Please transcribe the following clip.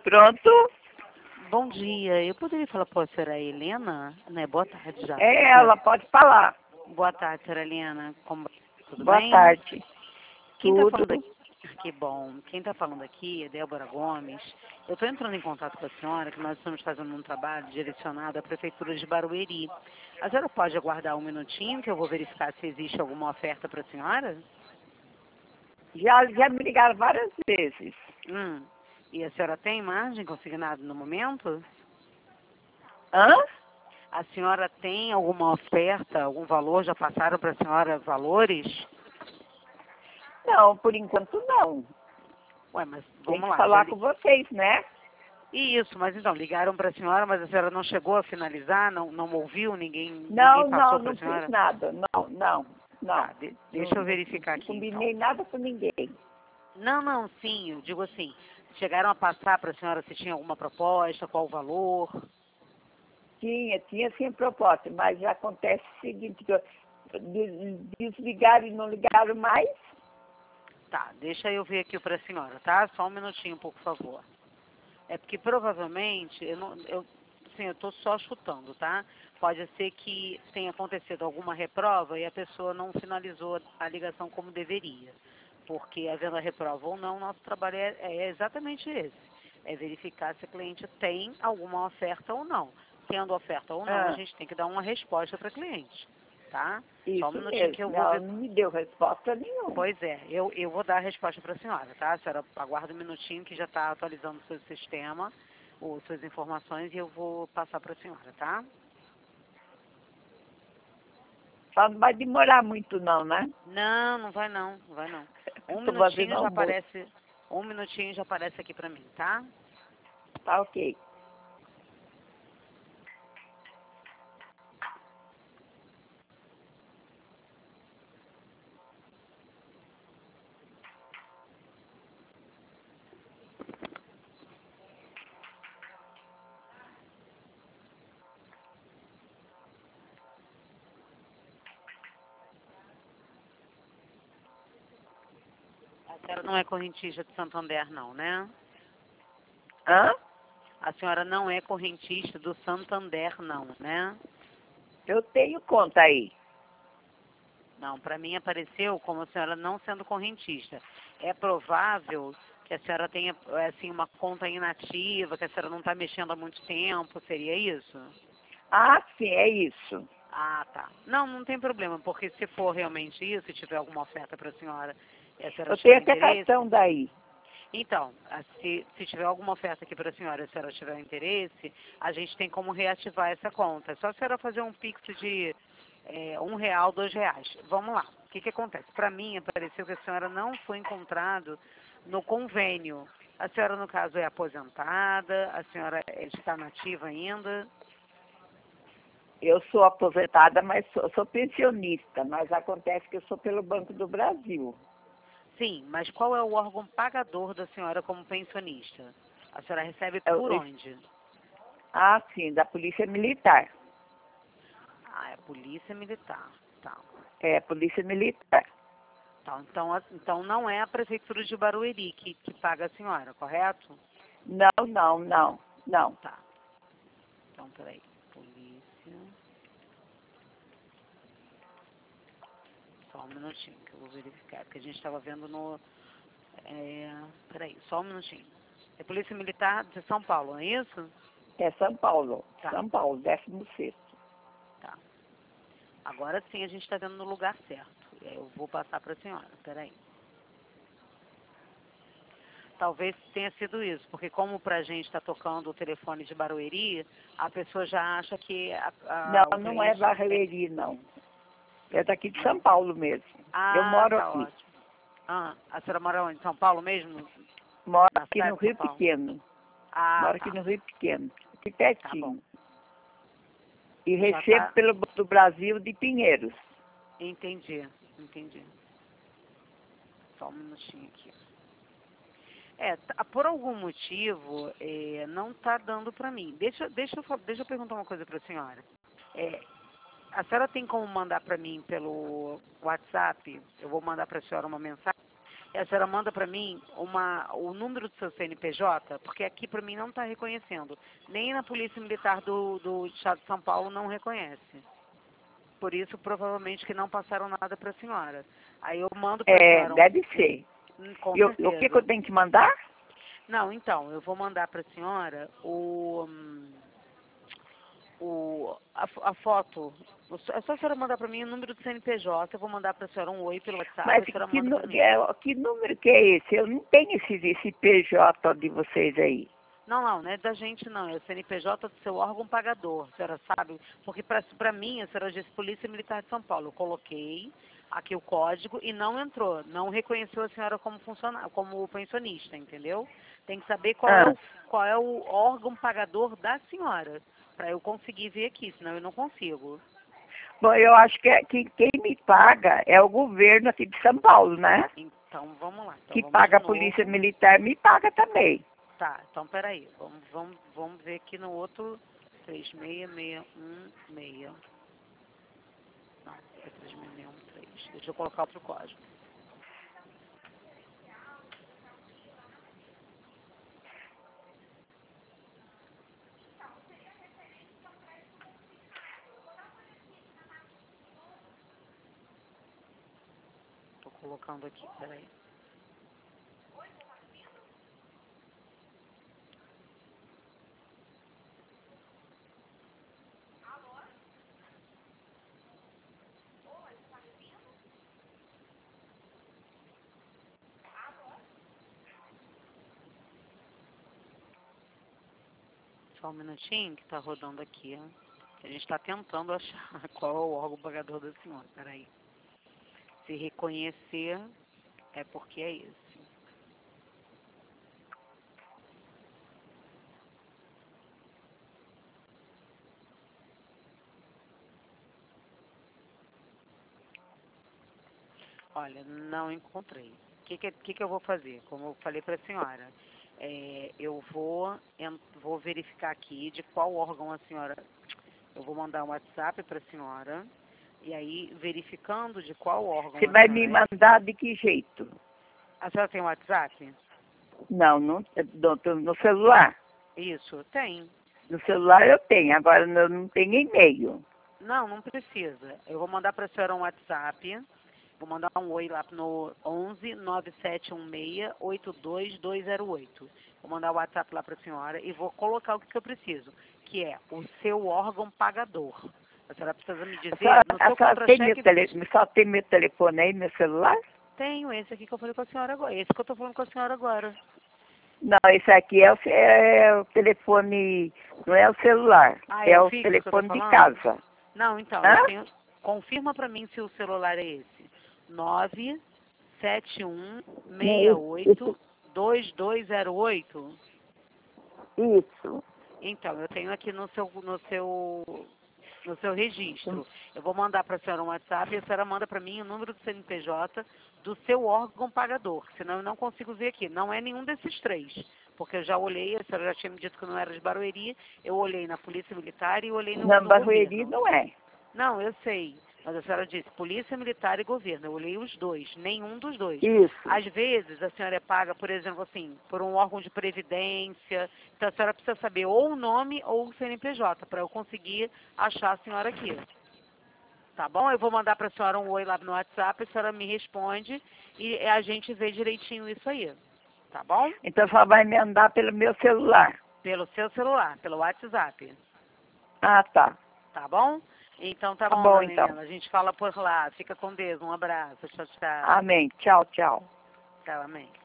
Pronto? Bom dia, eu poderia falar com a senhora Helena? Né? Boa tarde já. É ela, pode falar. Boa tarde, senhora Helena. Tudo Boa bem? tarde. Quem está Tudo? falando aqui? Que bom. Quem está falando aqui é Débora Gomes. Eu estou entrando em contato com a senhora, que nós estamos fazendo um trabalho direcionado à Prefeitura de Barueri. A senhora pode aguardar um minutinho que eu vou verificar se existe alguma oferta para a senhora? Já me ligaram várias vezes. E a senhora tem margem consignada no momento? Hã? A senhora tem alguma oferta, algum valor? Já passaram para a senhora valores? Não, por enquanto não. Ué, mas Tem vamos que lá. falar com vocês, né? Isso, mas então, ligaram para a senhora, mas a senhora não chegou a finalizar, não ouviu, ninguém Não, passou para não a fiz senhora? nada. Não. Tá, deixa eu Não verificar aqui então. combinei nada com ninguém. Não, sim, eu digo assim, chegaram a passar para a senhora se tinha alguma proposta, qual o valor? Tinha sim proposta, mas acontece o seguinte, que desligaram e não ligaram mais. Tá, deixa eu ver aqui para a senhora, tá? Só um minutinho, por favor. É porque provavelmente, eu estou só chutando, tá? Pode ser que tenha acontecido alguma reprova e a pessoa não finalizou a ligação como deveria. Porque havendo a reprova ou não, nosso trabalho é exatamente esse. É verificar se a cliente tem alguma oferta ou não. Tendo oferta ou não, a Ah, gente tem que dar uma resposta para a cliente, tá? Só um isso minutinho que mesmo. eu vou ver. Não me deu resposta nenhuma. Pois é, eu vou dar a resposta para a senhora, tá? A senhora aguarda um minutinho que já está atualizando o seu sistema, ou suas informações, e eu vou passar para a senhora, tá? Só não vai demorar muito não, né? Não vai não. Estou fazendo almoço. Um minutinho já aparece aqui para mim, tá? Tá ok. A senhora não é correntista de Santander, não, né? Hã? A senhora não é correntista do Santander, não, né? Eu tenho conta aí. Não, para mim apareceu como a senhora não sendo correntista. É provável que a senhora tenha, assim, uma conta inativa, que a senhora não está mexendo há muito tempo, seria isso? Ah, sim, é isso. Ah, tá. Não tem problema, porque se for realmente isso, se tiver alguma oferta para a senhora e a senhora Eu tenho tiver até interesse, cartão daí. então, se tiver alguma oferta aqui para a senhora e a senhora tiver interesse, a gente tem como reativar essa conta. É só a senhora fazer um Pix de R$ 1, R$ 2. Vamos lá. O que acontece? Para mim, apareceu que a senhora não foi encontrado no convênio. A senhora, no caso, é aposentada, a senhora está nativa ainda. Eu sou aposentada, mas sou pensionista. Mas acontece que eu sou pelo Banco do Brasil. Sim, mas qual é o órgão pagador da senhora como pensionista? A senhora recebe por onde? Ah, sim, da Polícia Militar. Ah, é Polícia Militar. Tá. É, Polícia Militar. Tá, então não é a Prefeitura de Barueri que paga a senhora, correto? Não. Tá. Então, peraí. Polícia. Só um minutinho que eu vou verificar, porque a gente estava vendo no... Peraí, só um minutinho. É Polícia Militar de São Paulo, não é isso? É São Paulo. Tá, São Paulo, 16º. tá. Agora sim a gente está vendo no lugar certo. Eu vou passar para a senhora, peraí. Talvez tenha sido isso, porque como pra gente está tocando o telefone de Barueri, a pessoa já acha que o Não é cliente... Barueri, não. É daqui de São Paulo mesmo. Eu Ah, moro tá aqui. ótimo. Ah, a senhora mora onde? Em São Paulo mesmo? Moro Na aqui no cidade de São Rio Paulo? Pequeno. Ah, Moro aqui tá. no Rio Pequeno. Aqui Tá bom. pertinho. E Já recebo tá. pelo Banco do Brasil de Pinheiros. Entendi. Só um minutinho aqui. Por algum motivo, não tá dando para mim. Deixa eu perguntar uma coisa para a senhora. É, a senhora tem como mandar para mim pelo WhatsApp? Eu vou mandar para a senhora uma mensagem. A senhora manda para mim o número do seu CNPJ, porque aqui para mim não está reconhecendo. Nem na Polícia Militar do Estado de São Paulo não reconhece. Por isso, provavelmente, que não passaram nada para a senhora. Aí eu mando para a senhora Deve ser. com E o certeza. que eu tenho que mandar? Não, então, eu vou mandar para a senhora a foto. É só a senhora mandar para mim o número do CNPJ, eu vou mandar para a senhora um oi pelo WhatsApp, Mas a senhora que, manda para mim. que número que é esse? Eu não tenho esse PJ de vocês aí. Não é da gente não, é o CNPJ do seu órgão pagador, a senhora sabe? Porque para mim, a senhora disse Polícia Militar de São Paulo, eu coloquei aqui o código e não entrou, não reconheceu a senhora como funcionário, como pensionista, entendeu? Tem que saber qual é o órgão pagador da senhora, para eu conseguir ver aqui, senão eu não consigo. Bom, eu acho que quem me paga é o governo aqui de São Paulo, né? Então, vamos lá. Então, Que vamos paga a de Polícia novo. Militar, me paga também. Tá, então peraí. Vamos ver aqui no outro 36616. Não, é 36613. Deixa eu colocar outro código. Tô colocando aqui, peraí. Só um minutinho que tá rodando aqui, ó. A gente está tentando achar qual é o órgão pagador da senhora. Peraí. Se reconhecer, é porque é esse. Olha, não encontrei. O que eu vou fazer? Como eu falei para a senhora, eu vou verificar aqui de qual órgão a senhora. Eu vou mandar um WhatsApp para a senhora. E aí, verificando de qual órgão Você a vai me senhora é. mandar de que jeito? A senhora tem WhatsApp? Não, no celular. Isso, tem. No celular eu tenho, agora eu não tenho e-mail. Não precisa. Eu vou mandar para a senhora um WhatsApp. Vou mandar um oi lá no 11 9716 82208. Vou mandar o WhatsApp lá para a senhora e vou colocar o que eu preciso, que é o seu órgão pagador. A senhora precisa me dizer, no seu contra-cheque... Só tem meu telefone aí, meu celular? Tenho esse aqui que eu falei com a senhora agora, esse que eu estou falando com a senhora agora. Não, esse aqui é o telefone, não é o celular, Ah, é o o fixo que eu estou telefone de falando? casa. Não, então, Hã? eu tenho... Confirma para mim se o celular é esse. 971682208. Isso. Então, eu tenho aqui no seu registro. Eu vou mandar para a senhora um WhatsApp e a senhora manda para mim o número do CNPJ do seu órgão pagador, senão eu não consigo ver aqui. Não é nenhum desses três, porque eu já olhei, a senhora já tinha me dito que não era de Barueri, eu olhei na Polícia Militar e olhei no Barueri governo. não é. Não, eu sei. Mas a senhora disse Polícia Militar e Governo. Eu olhei os dois, nenhum dos dois. Isso. Às vezes a senhora é paga, por exemplo, assim, por um órgão de previdência. Então a senhora precisa saber ou o nome ou o CNPJ para eu conseguir achar a senhora aqui. Tá bom? Eu vou mandar para a senhora um oi lá no WhatsApp, a senhora me responde e a gente vê direitinho isso aí. Tá bom? Então só vai me andar pelo meu celular. Pelo seu celular, pelo WhatsApp. Ah, tá. Tá bom? Então tá Tá bom, bom, dona então. Helena. A gente fala por lá. Fica com Deus. Um abraço. Tchau, tchau. Amém. Tchau, tchau. Tchau, amém.